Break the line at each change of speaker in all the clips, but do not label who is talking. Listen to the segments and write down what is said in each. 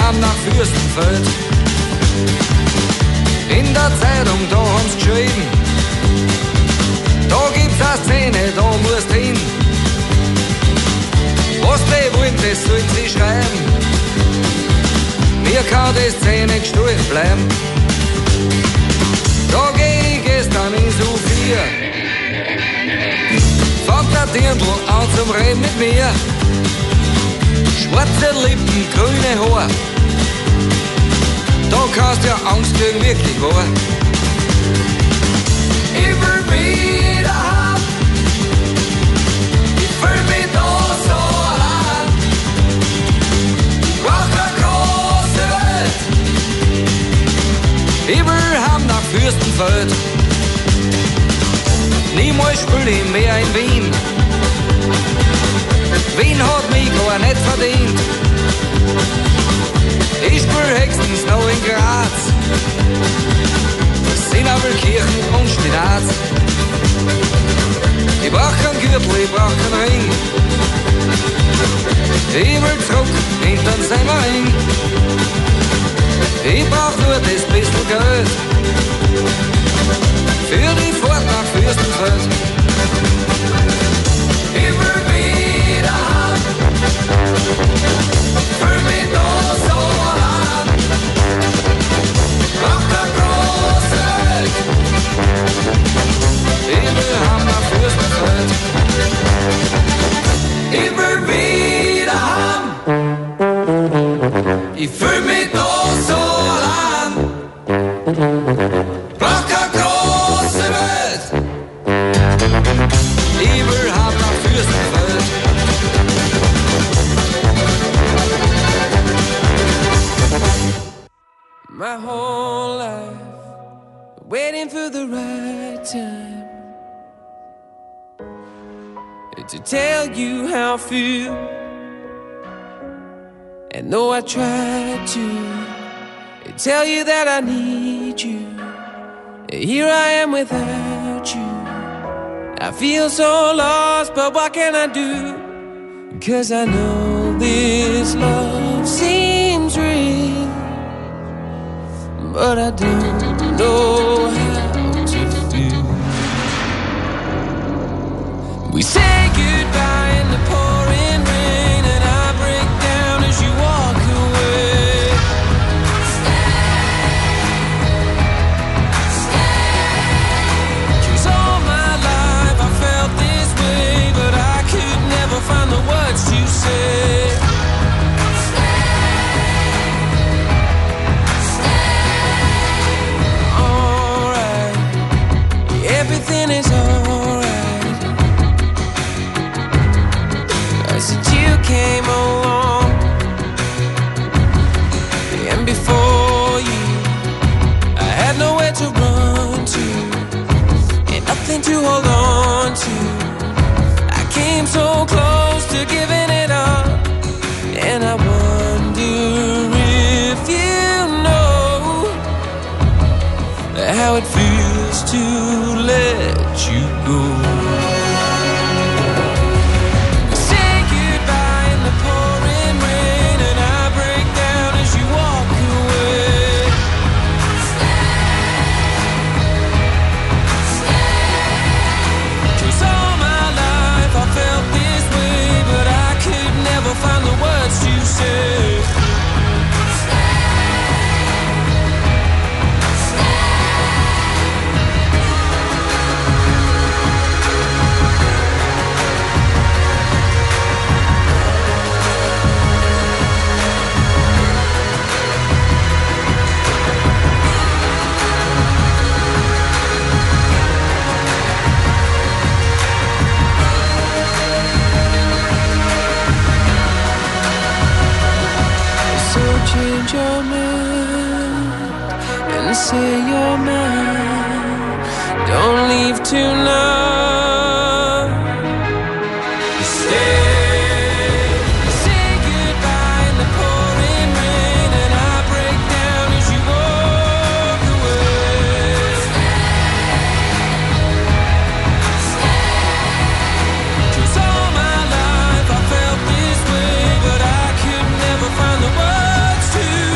haben nach Fürstenfeld. In der Zeitung, da haben's geschrieben, da gibt's eine Szene, da musst hin. Was die wollen, das sollen sie schreiben. Mir kann die Szene gestohlen bleiben. Da geh ich gestern in Sophia, fängt der Dirndl an zum Reden mit mir. Schwarze Lippen, grüne Haar, da kannst du ja Angst kriegen, wirklich wahr. Ich will wieder haben, ich fühl mich da so allein. Brauch eine große Welt, ich will haben nach Fürstenfeld. Niemals spiel ich mehr in Wien, Wien hat mich gar nicht verdient. Ich spiel höchstens noch in Graz, Sinabelkirchen und Spinat. Ich brauch keinen Gürtel, ich brauch keinen Ring, ich will zurück in den Semmering. Ich brauch nur das bisschen Geld für die Fahrt nach Fürstenfeld. Ich will wieder haben, fühl mich da so an. Brauch keine große Welt, ich will haben nach Fürstenfeld. Ich will wieder haben, ich fühl mich da so an. Brauch keine große Welt, ich will haben nach Fürstenfeld. My whole life waiting for the right time to tell you how I feel. And though I tried to tell you that I need you, here I am without you. I feel so lost, but what can I do? 'Cause I know this love seems real, but I don't know how to feel. We say goodbye in the pouring rain, and I break down as you walk away. Stay. 'Cause all my life I felt this way, but I could never find the words to say. Everything is alright. I said you came along, and before you I had nowhere to run to, and nothing to hold on to. I came so close to giving it up, and I wonder if you know how it feels to let you go. Say goodbye in the pouring rain, and I break down as you walk away. Stay. 'Cause all my life I felt this way, but I could never find the words to say. Change your mind and say you're mine. Don't leave tonight. Stay. Say goodbye in the pouring rain, and I break down as you walk away. Stay. 'Cause all my life I felt this way, but I could never find the words to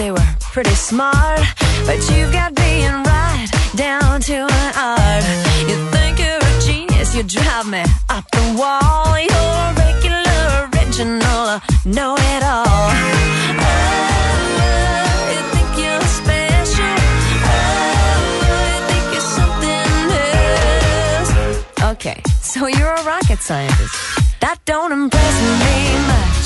they were pretty smart, but you've got being right down to an art. You think you're a genius, you drive me up the wall. You're a regular, original, know-it-all. You think you're special. You think you're something else. Okay, so you're a rocket scientist. That don't impress me much.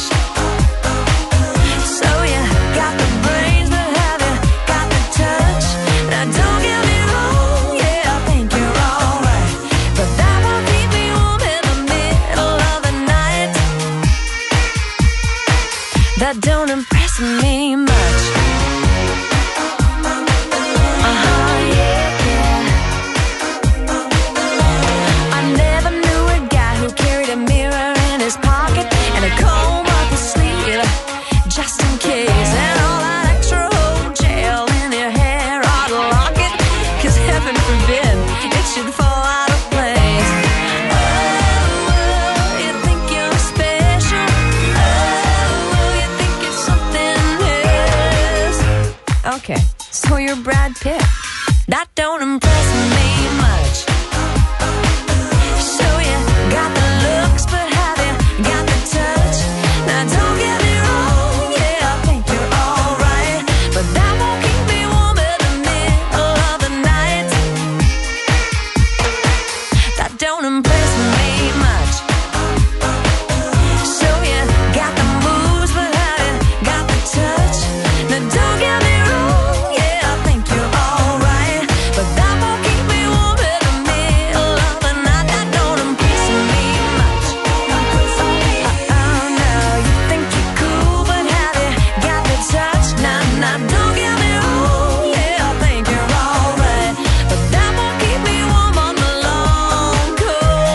So you got the brains, but have you got the touch? Now don't get me wrong, yeah, I think you're alright, but that won't keep me warm in the middle of the night. That don't impress me much. I never knew a guy who carried a mirror in his pocket and a comb up his sleeve, just in case. And all that extra old gel in your hair ought to lock it, 'cause heaven forbid it should fall out of place. Oh, you think you're special. Oh, you think you're something else. Okay, so you're Brad Pitt. That don't impress me much. So you got the looks, but have you got the touch? Now don't get me wrong, yeah, I think you're alright, but that won't keep me warm in the middle of the night. That don't impress me much. So you got the moves, but have you got the touch? Now don't get me wrong, yeah, I think you're alright, but that won't keep me warm in the middle of the night. That don't impress me much. Oh no, you think you're cool, but have you got the touch? Nah, don't get me wrong, yeah, I think you're alright, but that won't keep me warm on the long, cold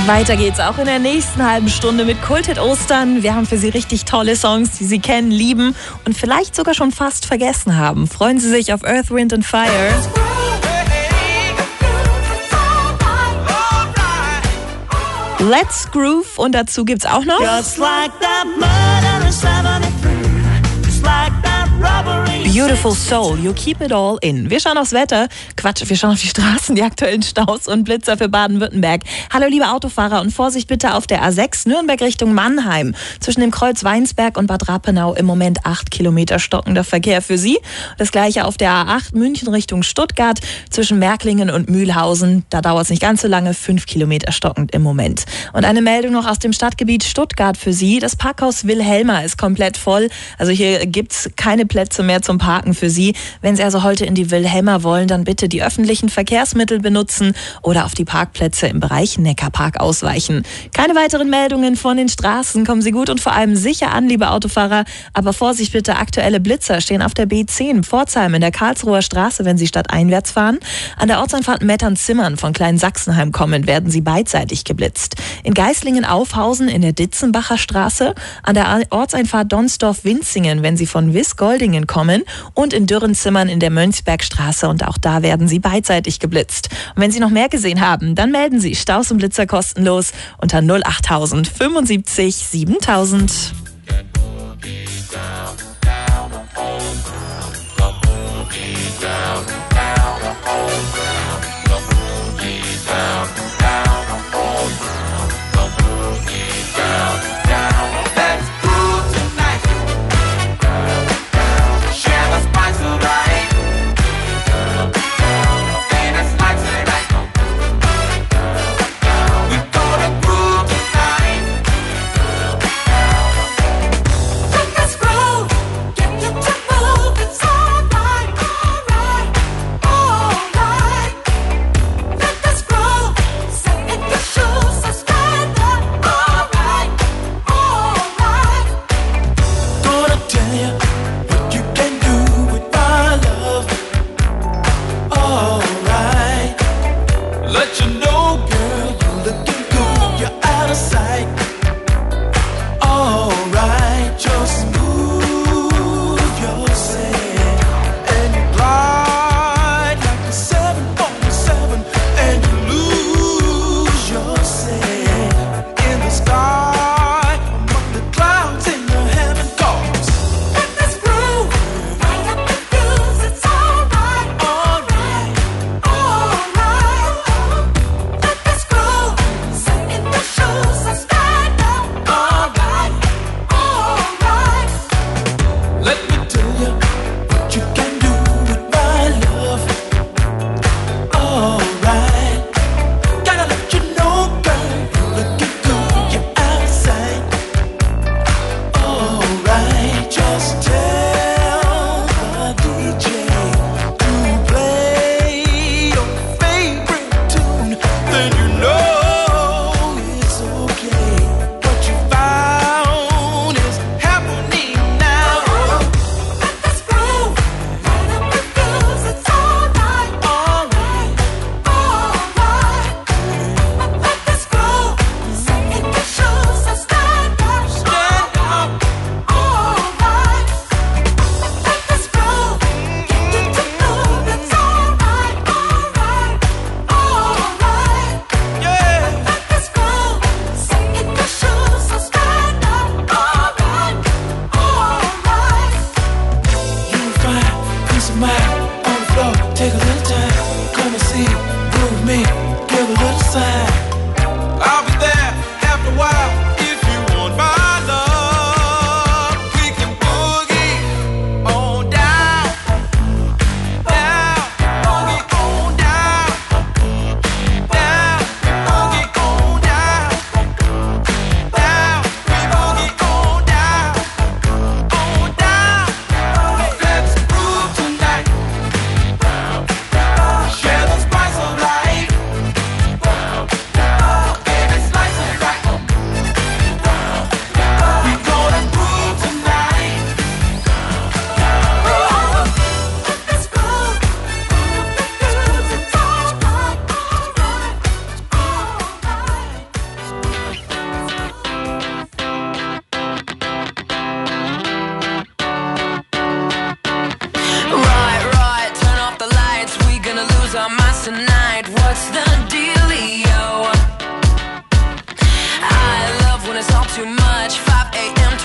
Weiter geht's auch in der nächsten halben Stunde mit Kulthit Ostern. Wir haben für Sie richtig tolle Songs, die Sie kennen, lieben und vielleicht sogar schon fast vergessen haben. Freuen Sie sich auf Earth, Wind and Fire. Let's Groove und dazu gibt's auch noch Beautiful Soul, You Keep It All In. Wir schauen aufs Wetter. Quatsch, wir schauen auf die Straßen, die aktuellen Staus und Blitzer für Baden-Württemberg. Hallo liebe Autofahrer und Vorsicht bitte auf der A6 Nürnberg Richtung Mannheim. Zwischen dem Kreuz Weinsberg und Bad Rappenau im Moment 8 Kilometer stockender Verkehr für Sie. Das gleiche auf der A8 München Richtung Stuttgart zwischen Märklingen und Mühlhausen. Da dauert es nicht ganz so lange, 5 Kilometer stockend im Moment. Und eine Meldung noch aus dem Stadtgebiet Stuttgart für Sie. Das Parkhaus Wilhelma ist komplett voll. Also hier gibt's keine Plätze mehr zum Parken für Sie. Wenn Sie also heute in die Wilhelma wollen, dann bitte die öffentlichen Verkehrsmittel benutzen oder auf die Parkplätze im Bereich Neckarpark ausweichen. Keine weiteren Meldungen von den Straßen. Kommen Sie gut und vor allem sicher an, liebe Autofahrer. Aber Vorsicht bitte, aktuelle Blitzer stehen auf der B10 Pforzheim in der Karlsruher Straße, wenn Sie stadteinwärts fahren. An der Ortsanfahrt Mettern-Zimmern von Klein-Sachsenheim kommend werden Sie beidseitig geblitzt. In Geislingen-Aufhausen in der Ditzenbacher Straße. An der Ortseinfahrt Donsdorf-Winzingen, wenn Sie von Wiss-Goldingen kommen. Und in Dürrenzimmern in der Mönchsbergstraße und auch da werden Sie beidseitig geblitzt. Und wenn Sie noch mehr gesehen haben, dann melden Sie Staus und Blitzer kostenlos unter 08000 75 7000.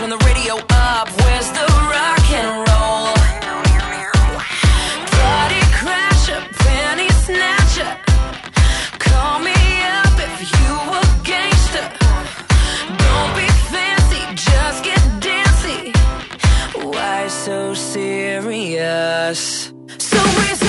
turn the radio up. Where's the rock and roll? Party crasher, penny snatcher. Call me up if you a gangster. Don't be fancy, just get dancy. Why so serious? So